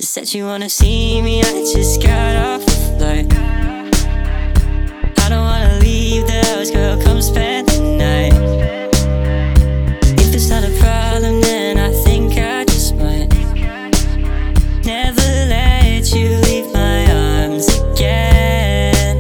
Said you wanna see me, I just got off the flight. I don't wanna leave the house, girl, come spend the night. If it's not a problem, then I think I just might never let you leave my arms again.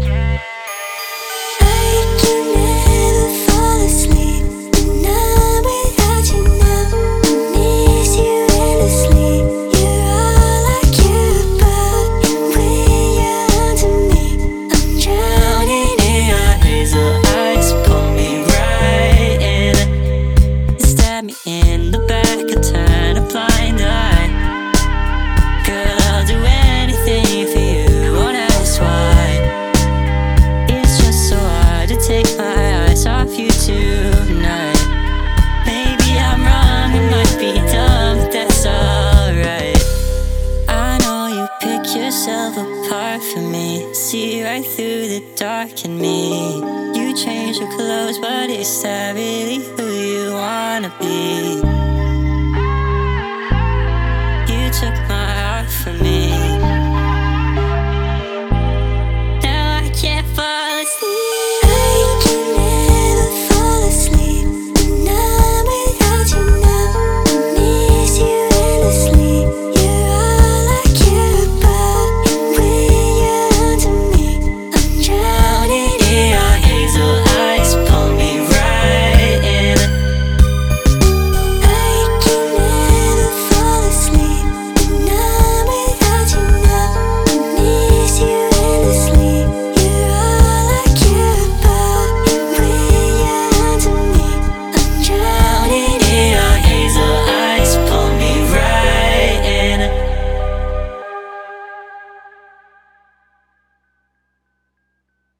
I can never fall asleep, and I'm without you now. I miss you endlessly. You're all I care about, and when you're onto me, I'm drowning in your Hazel eyes pull me right in, stab me in the back and turn a blind eye. Girl, I'll do anything for you, won't ask why. It's just so hard to take my eyes off you tonight. Maybe I'm wrong, it might be dumb, but that's alright. I know you pick yourself apart for me, see right through the dark in me. You change your clothes, but is that really who you wanna be?